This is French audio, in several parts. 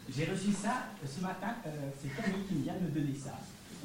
J'ai reçu ça ce matin, c'est Camille qui vient de me donner ça.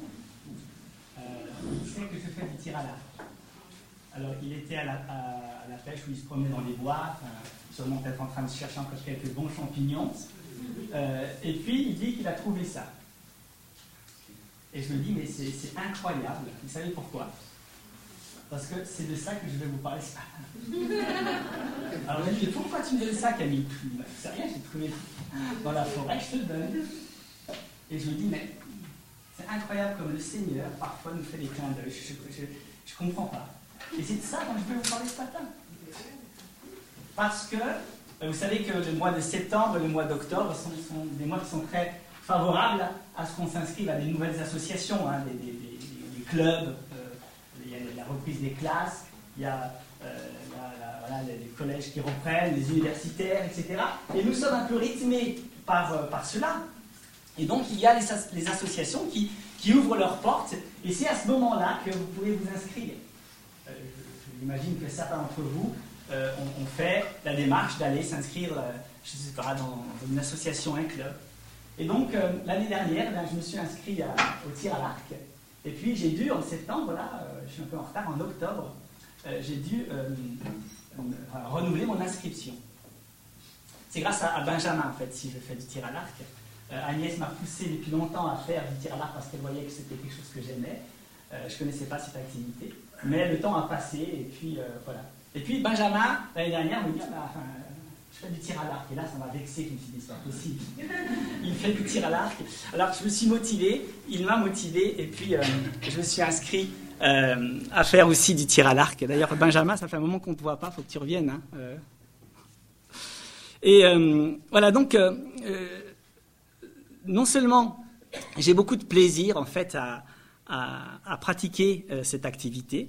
Il sait que je fais du tir à l'arc. Alors, il était à la pêche où il se promenait dans les bois, sûrement peut-être en train de chercher encore quelques bons champignons. Et puis, il dit qu'il a trouvé ça. Et je me dis, mais c'est incroyable. Vous savez pourquoi? Parce que c'est de ça que je vais vous parler ce matin. Alors, il me dit, pourquoi tu me donnes ça, Camille? C'est rien, j'ai trouvé dans la forêt, je te le donne. Et je me dis, mais c'est incroyable comme le Seigneur, parfois, nous fait des clins d'œil. Je ne comprends pas. Et c'est de ça dont je vais vous parler ce matin. Parce que, vous savez que le mois de septembre et le mois d'octobre sont des mois qui sont très favorables à ce qu'on s'inscrive à des nouvelles associations, hein, des clubs, il y a la reprise des classes, il y a les collèges qui reprennent, les universitaires, etc. Et nous sommes un peu rythmés par cela. Et donc, il y a les associations qui ouvrent leurs portes, et c'est à ce moment-là que vous pouvez vous inscrire. J'imagine que certains d'entre vous ont fait la démarche d'aller s'inscrire, je ne sais pas, dans une association, un club. Et donc, l'année dernière, je me suis inscrit au tir à l'arc. Et puis, j'ai dû, en septembre, là, je suis un peu en retard, en octobre, j'ai dû renouveler mon inscription. C'est grâce à Benjamin, en fait, si je fais du tir à l'arc. Agnès m'a poussé depuis longtemps à faire du tir à l'arc parce qu'elle voyait que c'était quelque chose que j'aimais. Je ne connaissais pas cette activité. Mais le temps a passé, et puis voilà. Et puis Benjamin, l'année dernière, me dit, je fais du tir à l'arc. Et là, ça m'a vexé, je me suis dit, c'est pas possible. Il fait du tir à l'arc. Alors, je me suis motivé, il m'a motivé, et puis je me suis inscrit à faire aussi du tir à l'arc. D'ailleurs, Benjamin, ça fait un moment qu'on ne te voit pas, il faut que tu reviennes. Hein. Et voilà, donc, non seulement j'ai beaucoup de plaisir, en fait, à pratiquer cette activité,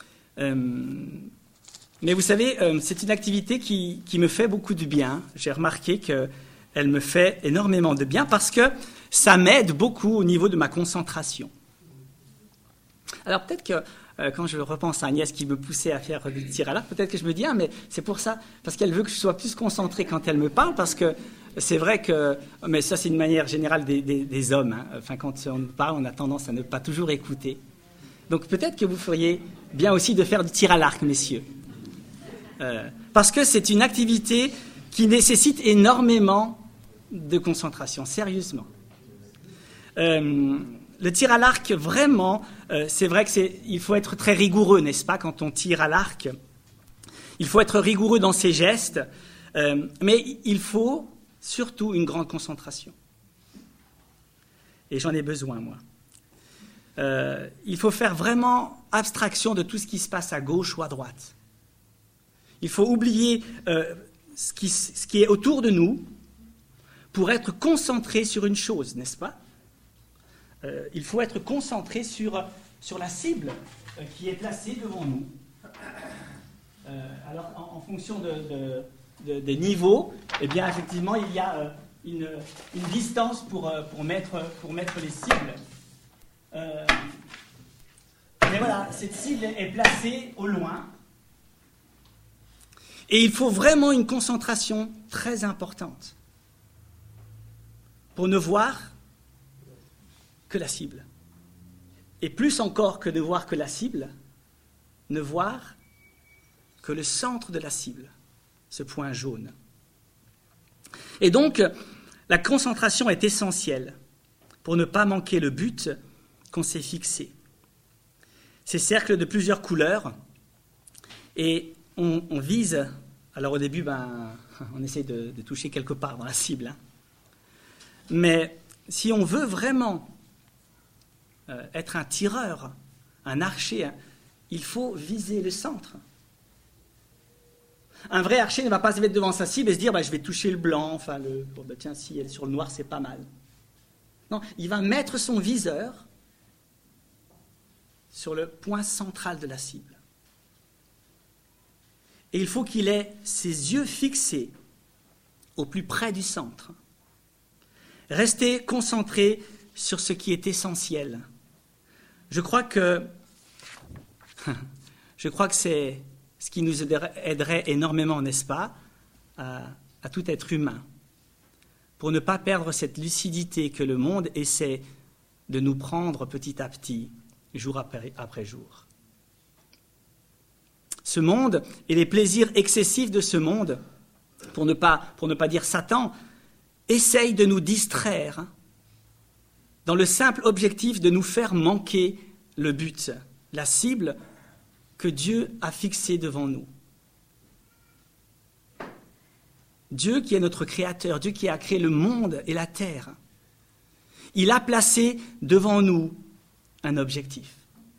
mais vous savez, c'est une activité qui me fait beaucoup de bien. J'ai remarqué qu'elle me fait énormément de bien parce que ça m'aide beaucoup au niveau de ma concentration. Alors peut-être que quand je repense à Agnès qui me poussait à faire du tir à l'arc, peut-être que je me dis, mais c'est pour ça, parce qu'elle veut que je sois plus concentré quand elle me parle, parce que c'est vrai que, mais ça c'est une manière générale des hommes, hein. Enfin, quand on nous parle, on a tendance à ne pas toujours écouter. Donc peut-être que vous feriez bien aussi de faire du tir à l'arc, messieurs. Parce que c'est une activité qui nécessite énormément de concentration, sérieusement. Le tir à l'arc, vraiment, c'est vrai qu'il faut être très rigoureux, n'est-ce pas, quand on tire à l'arc. Il faut être rigoureux dans ses gestes, mais il faut surtout une grande concentration. Et j'en ai besoin, moi. Il faut faire vraiment abstraction de tout ce qui se passe à gauche ou à droite. Il faut oublier ce qui est autour de nous pour être concentré sur une chose, n'est-ce pas? Il faut être concentré sur la cible qui est placée devant nous. Alors, en fonction des niveaux, eh bien, effectivement, il y a une distance pour mettre les cibles. Mais voilà, cette cible est placée au loin. Et il faut vraiment une concentration très importante pour ne voir que la cible. Et plus encore que de voir que la cible, ne voir que le centre de la cible, ce point jaune. Et donc, la concentration est essentielle pour ne pas manquer le but qu'on s'est fixé. Ces cercles de plusieurs couleurs, et on vise, alors au début, on essaie de toucher quelque part dans la cible, hein. Mais si on veut vraiment être un tireur, un archer, il faut viser le centre. Un vrai archer ne va pas se mettre devant sa cible et se dire je vais toucher le blanc, tiens, si elle est sur le noir, c'est pas mal. Non, il va mettre son viseur sur le point central de la cible. Et il faut qu'il ait ses yeux fixés au plus près du centre. Rester concentré sur ce qui est essentiel. Je crois que c'est ce qui nous aiderait énormément, n'est-ce pas, à tout être humain. pour ne pas perdre cette lucidité que le monde essaie de nous prendre petit à petit, jour après jour. Ce monde et les plaisirs excessifs de ce monde, pour ne pas dire Satan, essayent de nous distraire dans le simple objectif de nous faire manquer le but, la cible que Dieu a fixée devant nous. Dieu qui est notre créateur, Dieu qui a créé le monde et la terre, il a placé devant nous un objectif.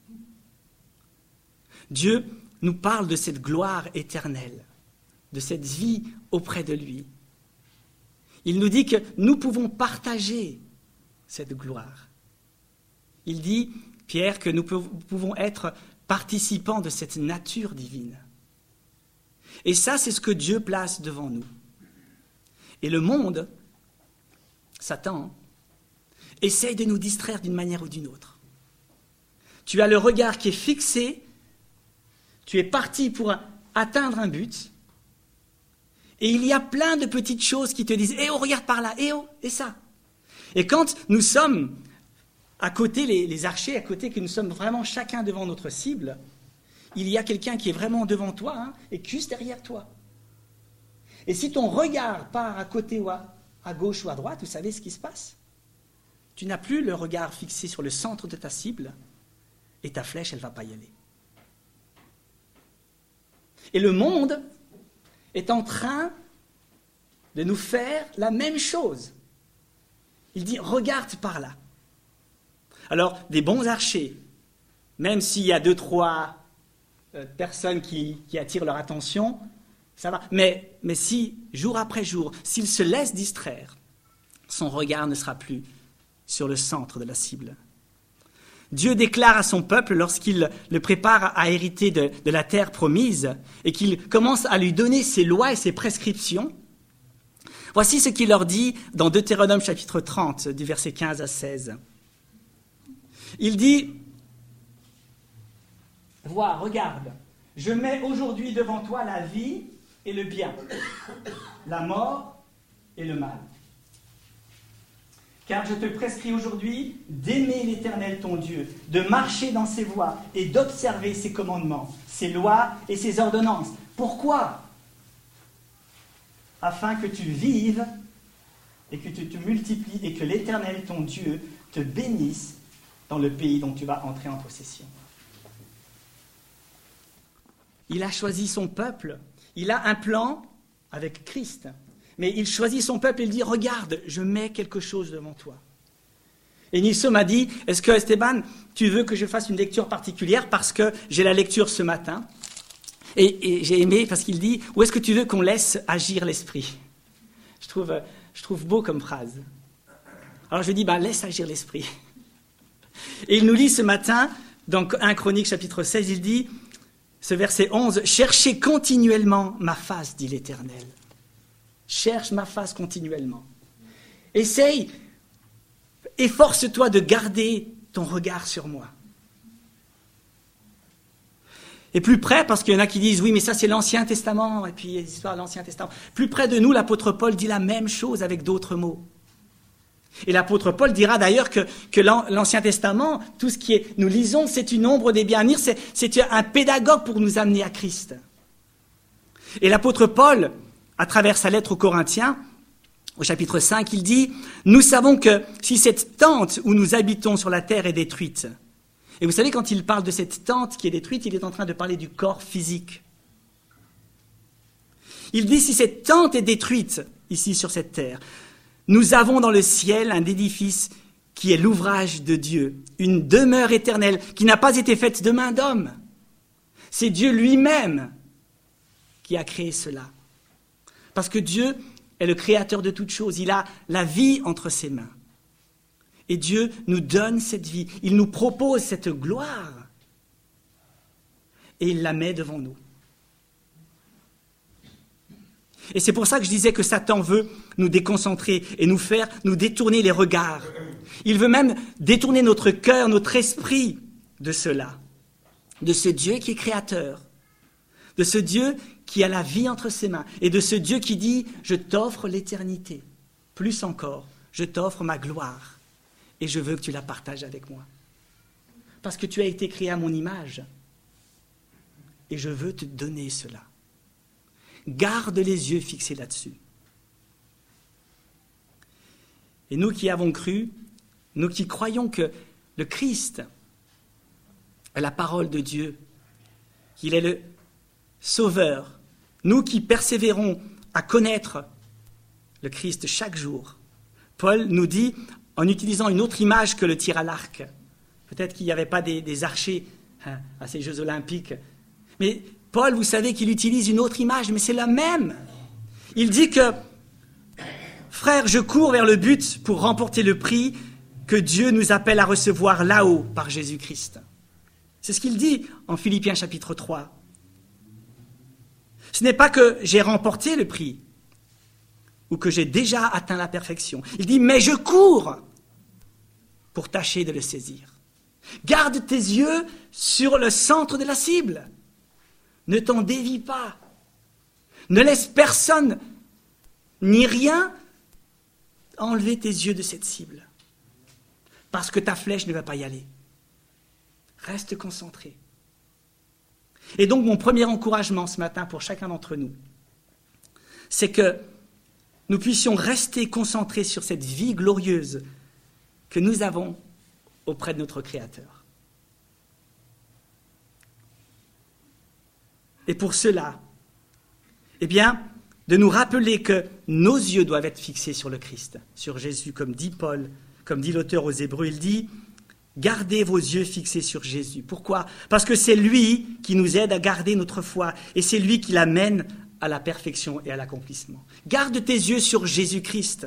Dieu nous parle de cette gloire éternelle, de cette vie auprès de lui. Il nous dit que nous pouvons partager cette gloire. Il dit, Pierre, que nous pouvons être participants de cette nature divine. Et ça, c'est ce que Dieu place devant nous. Et le monde, Satan, essaye de nous distraire d'une manière ou d'une autre. Tu as le regard qui est fixé, tu es parti pour atteindre un but, et il y a plein de petites choses qui te disent « Eh oh, regarde par là, eh oh, et ça ». Et quand nous sommes à côté, les archers, à côté, que nous sommes vraiment chacun devant notre cible, il y a quelqu'un qui est vraiment devant toi et juste derrière toi. Et si ton regard part à côté ou à gauche ou à droite, vous savez ce qui se passe? Tu n'as plus le regard fixé sur le centre de ta cible et ta flèche, elle ne va pas y aller. Et le monde est en train de nous faire la même chose. Il dit, regarde par là. Alors, des bons archers, même s'il y a 2-3 personnes qui attirent leur attention, ça va. Mais si, jour après jour, s'il se laisse distraire, son regard ne sera plus sur le centre de la cible. Dieu déclare à son peuple, lorsqu'il le prépare à hériter de la terre promise, et qu'il commence à lui donner ses lois et ses prescriptions, voici ce qu'il leur dit dans Deutéronome chapitre 30, du verset 15 à 16. Il dit, « Vois, regarde, je mets aujourd'hui devant toi la vie et le bien, la mort et le mal. Car je te prescris aujourd'hui d'aimer l'Éternel ton Dieu, de marcher dans ses voies et d'observer ses commandements, ses lois et ses ordonnances. Pourquoi ? Afin que tu vives et que tu te multiplies et que l'Éternel ton Dieu te bénisse dans le pays dont tu vas entrer en possession. » Il a choisi son peuple. Il a un plan avec Christ. Mais il choisit son peuple et il dit, regarde, je mets quelque chose devant toi. Et Nilsson m'a dit, est-ce que Esteban, tu veux que je fasse une lecture particulière parce que j'ai la lecture ce matin. Et j'ai aimé parce qu'il dit, où est-ce que tu veux qu'on laisse agir l'esprit? Je trouve beau comme phrase. Alors je lui dis, laisse agir l'esprit. Et il nous lit ce matin, dans 1 Chronique chapitre 16, il dit, ce verset 11, « Cherchez continuellement ma face, dit l'Éternel. » Cherche ma face continuellement. Essaye, efforce-toi de garder ton regard sur moi. Et plus près, parce qu'il y en a qui disent, oui, mais ça c'est l'Ancien Testament, et puis il y a des histoires de l'Ancien Testament. Plus près de nous, l'apôtre Paul dit la même chose avec d'autres mots. Et l'apôtre Paul dira d'ailleurs que l'Ancien Testament, tout ce qui est, nous lisons, c'est une ombre des biens à venir, c'est un pédagogue pour nous amener à Christ. Et l'apôtre Paul, à travers sa lettre aux Corinthiens, au chapitre 5, il dit « Nous savons que si cette tente où nous habitons sur la terre est détruite, et vous savez, quand il parle de cette tente qui est détruite, il est en train de parler du corps physique. Il dit, si cette tente est détruite, ici sur cette terre, nous avons dans le ciel un édifice qui est l'ouvrage de Dieu, une demeure éternelle qui n'a pas été faite de main d'homme. C'est Dieu lui-même qui a créé cela. Parce que Dieu est le créateur de toutes choses. Il a la vie entre ses mains. Et Dieu nous donne cette vie. Il nous propose cette gloire. Et il la met devant nous. Et c'est pour ça que je disais que Satan veut nous déconcentrer et nous détourner les regards. Il veut même détourner notre cœur, notre esprit de cela. De ce Dieu qui est créateur. De ce Dieu qui a la vie entre ses mains. Et de ce Dieu qui dit, je t'offre l'éternité. plus encore, je t'offre ma gloire et je veux que tu la partages avec moi. Parce que tu as été créé à mon image et je veux te donner cela. Garde les yeux fixés là-dessus. Et nous qui avons cru, nous qui croyons que le Christ est la parole de Dieu, qu'il est le Sauveur, nous qui persévérons à connaître le Christ chaque jour, Paul nous dit, en utilisant une autre image que le tir à l'arc, peut-être qu'il n'y avait pas des archers à ces Jeux olympiques, mais Paul, vous savez qu'il utilise une autre image, mais c'est la même. Il dit que, frère, je cours vers le but pour remporter le prix que Dieu nous appelle à recevoir là-haut par Jésus-Christ. C'est ce qu'il dit en Philippiens chapitre 3. Ce n'est pas que j'ai remporté le prix ou que j'ai déjà atteint la perfection. Il dit, mais je cours pour tâcher de le saisir. Garde tes yeux sur le centre de la cible. Ne t'en dévie pas. Ne laisse personne ni rien enlever tes yeux de cette cible. Parce que ta flèche ne va pas y aller. Reste concentré. Et donc mon premier encouragement ce matin pour chacun d'entre nous, c'est que nous puissions rester concentrés sur cette vie glorieuse que nous avons auprès de notre Créateur. Et pour cela, eh bien, de nous rappeler que nos yeux doivent être fixés sur le Christ, sur Jésus, comme dit Paul, comme dit l'auteur aux Hébreux, il dit « Gardez vos yeux fixés sur Jésus ». Pourquoi ? Parce que c'est lui qui nous aide à garder notre foi et c'est lui qui l'amène à la perfection et à l'accomplissement. Garde tes yeux sur Jésus-Christ.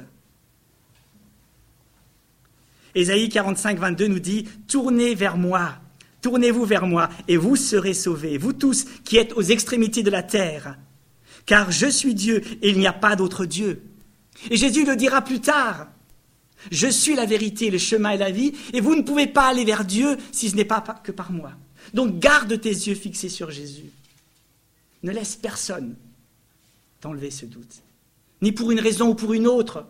Ésaïe 45, 22 nous dit « Tournez vers moi, tournez-vous vers moi et vous serez sauvés, vous tous qui êtes aux extrémités de la terre, car je suis Dieu et il n'y a pas d'autre Dieu. » Et Jésus le dira plus tard. Je suis la vérité, le chemin et la vie, et vous ne pouvez pas aller vers Dieu si ce n'est pas que par moi. Donc garde tes yeux fixés sur Jésus. Ne laisse personne t'enlever ce doute, ni pour une raison ou pour une autre,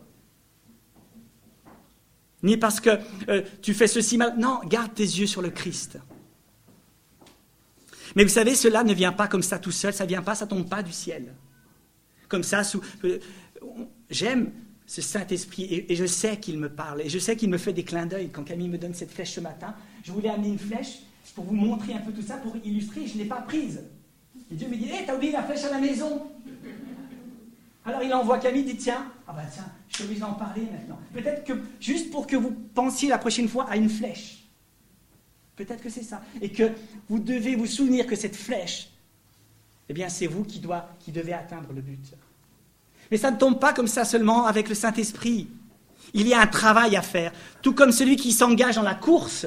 ni parce que tu fais ceci mal. Non, garde tes yeux sur le Christ. Mais vous savez, cela ne vient pas comme ça tout seul, ça vient pas, ça tombe pas du ciel. Comme ça, j'aime ce Saint-Esprit, et je sais qu'il me parle, et je sais qu'il me fait des clins d'œil. Quand Camille me donne cette flèche ce matin, je voulais amener une flèche pour vous montrer un peu tout ça, pour illustrer, je ne l'ai pas prise. Et Dieu me dit, t'as oublié la flèche à la maison. Alors il envoie Camille, il dit, tiens, je suis obligé d'en parler maintenant. Peut-être que, juste pour que vous pensiez la prochaine fois à une flèche. Peut-être que c'est ça. Et que vous devez vous souvenir que cette flèche, eh bien c'est vous qui devez atteindre le but. Mais ça ne tombe pas comme ça seulement avec le Saint-Esprit. Il y a un travail à faire. Tout comme celui qui s'engage dans la course.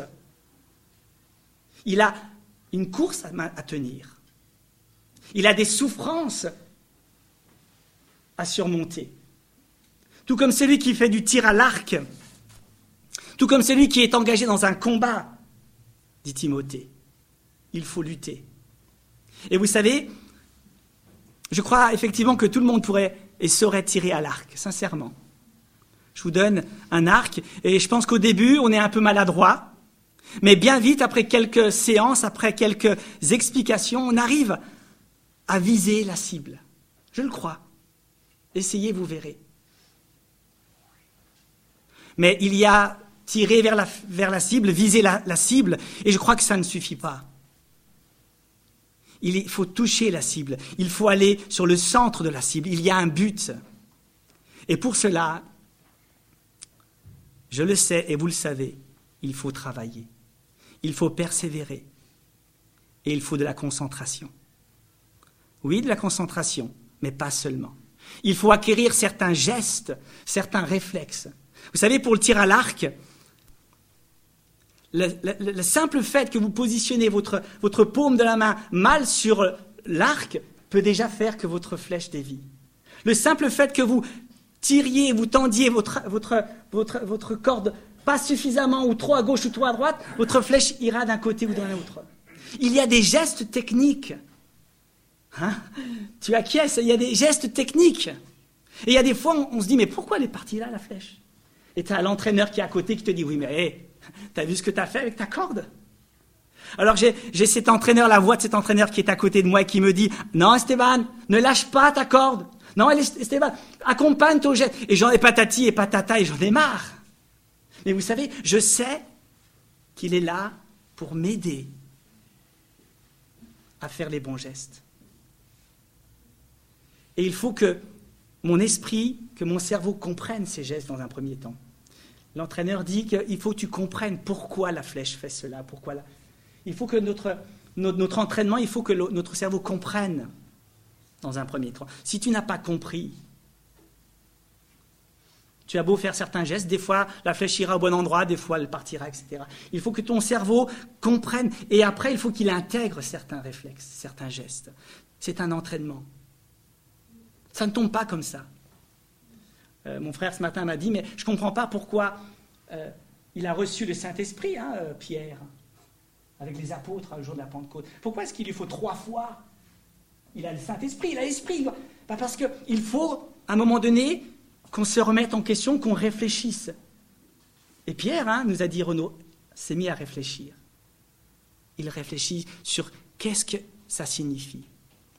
Il a une course à tenir. Il a des souffrances à surmonter. Tout comme celui qui fait du tir à l'arc. Tout comme celui qui est engagé dans un combat, dit Timothée. Il faut lutter. Et vous savez, je crois effectivement que tout le monde pourrait et saurait tirer à l'arc, sincèrement. Je vous donne un arc, et je pense qu'au début, on est un peu maladroit, mais bien vite, après quelques séances, après quelques explications, on arrive à viser la cible. Je le crois. Essayez, vous verrez. Mais il y a tirer vers la cible, viser la cible, et je crois que ça ne suffit pas. Il faut toucher la cible, il faut aller sur le centre de la cible, il y a un but. Et pour cela, je le sais et vous le savez, il faut travailler, il faut persévérer et il faut de la concentration. Oui, de la concentration, mais pas seulement. Il faut acquérir certains gestes, certains réflexes. Vous savez, pour le tir à l'arc, le simple fait que vous positionnez votre paume de la main mal sur l'arc peut déjà faire que votre flèche dévie. Le simple fait que vous tiriez, vous tendiez votre corde pas suffisamment ou trop à gauche ou trop à droite, votre flèche ira d'un côté ou d'un autre. Il y a des gestes techniques. Tu acquiesces, il y a des gestes techniques. Et il y a des fois, on se dit, mais pourquoi elle est partie là, la flèche? Et tu as l'entraîneur qui est à côté qui te dit, oui, mais hey, tu as vu ce que tu as fait avec ta corde? Alors j'ai cet entraîneur, la voix de cet entraîneur qui est à côté de moi et qui me dit, non Esteban, ne lâche pas ta corde. Non Esteban, accompagne ton geste. Et j'en ai patati et patata et j'en ai marre. Mais vous savez, je sais qu'il est là pour m'aider à faire les bons gestes. Et il faut que mon esprit, que mon cerveau comprenne ces gestes dans un premier temps. L'entraîneur dit qu'il faut que tu comprennes pourquoi la flèche fait cela, pourquoi la... Il faut que notre entraînement, il faut que notre cerveau comprenne dans un premier temps. Si tu n'as pas compris, tu as beau faire certains gestes, des fois la flèche ira au bon endroit, des fois elle partira, etc. Il faut que ton cerveau comprenne et après il faut qu'il intègre certains réflexes, certains gestes. C'est un entraînement. Ça ne tombe pas comme ça. Mon frère ce matin m'a dit, mais je ne comprends pas pourquoi il a reçu le Saint-Esprit, Pierre, avec les apôtres le jour de la Pentecôte. Pourquoi est-ce qu'il lui faut 3 fois? Il a le Saint-Esprit, il a l'Esprit. Parce qu'il faut, à un moment donné, qu'on se remette en question, qu'on réfléchisse. Et Pierre, nous a dit Renaud, s'est mis à réfléchir. Il réfléchit sur qu'est-ce que ça signifie.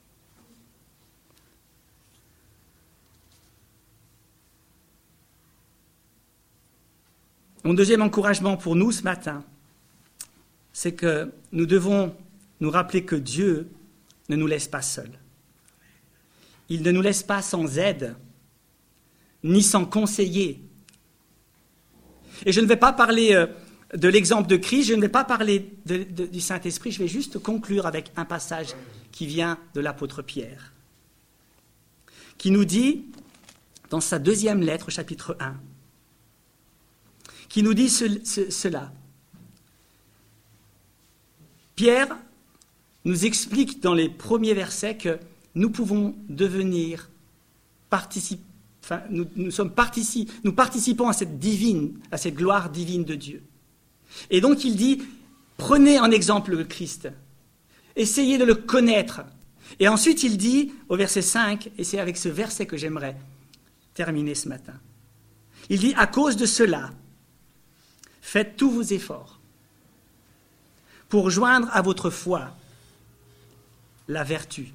Mon deuxième encouragement pour nous ce matin, c'est que nous devons nous rappeler que Dieu ne nous laisse pas seuls. Il ne nous laisse pas sans aide, ni sans conseiller. Et je ne vais pas parler de l'exemple de Christ, je ne vais pas parler du Saint-Esprit, je vais juste conclure avec un passage qui vient de l'apôtre Pierre, qui nous dit, dans sa 2e lettre, chapitre 1, qui nous dit cela. Pierre nous explique dans les premiers versets que nous pouvons devenir nous participons à cette gloire divine de Dieu. Et donc il dit, prenez en exemple le Christ, essayez de le connaître. Et ensuite il dit, au verset 5, et c'est avec ce verset que j'aimerais terminer ce matin, il dit, à cause de cela, faites tous vos efforts pour joindre à votre foi la vertu.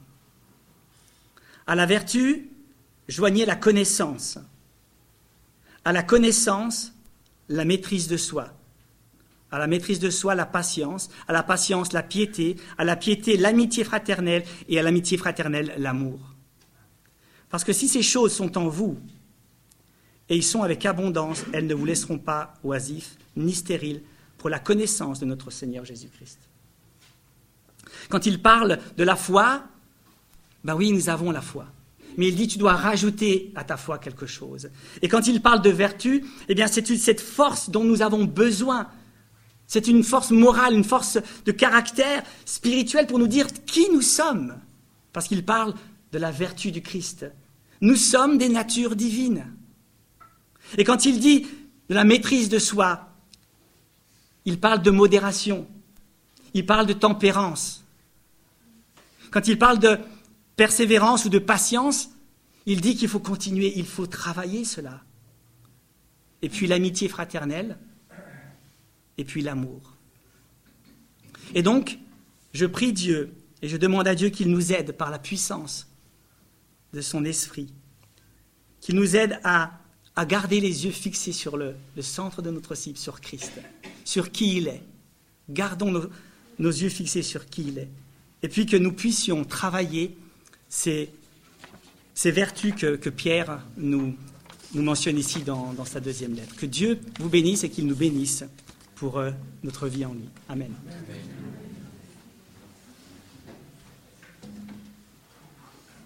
À la vertu, joignez la connaissance. À la connaissance, la maîtrise de soi. À la maîtrise de soi, la patience. À la patience, la piété. À la piété, l'amitié fraternelle. Et à l'amitié fraternelle, l'amour. Parce que si ces choses sont en vous, et ils sont avec abondance, elles ne vous laisseront pas oisifs ni stériles pour la connaissance de notre Seigneur Jésus-Christ. Quand il parle de la foi, ben oui, nous avons la foi. Mais il dit, tu dois rajouter à ta foi quelque chose. Et quand il parle de vertu, eh bien, c'est cette force dont nous avons besoin. C'est une force morale, une force de caractère spirituel pour nous dire qui nous sommes. Parce qu'il parle de la vertu du Christ. Nous sommes des natures divines. Et quand il dit de la maîtrise de soi, il parle de modération. Il parle de tempérance. Quand il parle de persévérance ou de patience, il dit qu'il faut continuer, il faut travailler cela. Et puis l'amitié fraternelle, et puis l'amour. Et donc, je prie Dieu, et je demande à Dieu qu'il nous aide par la puissance de son esprit, qu'il nous aide à garder les yeux fixés sur le centre de notre cible, sur Christ, sur qui il est. Gardons nos yeux fixés sur qui il est. Et puis que nous puissions travailler ces vertus que Pierre nous mentionne ici dans sa 2e lettre. Que Dieu vous bénisse et qu'il nous bénisse pour notre vie en lui. Amen. Amen.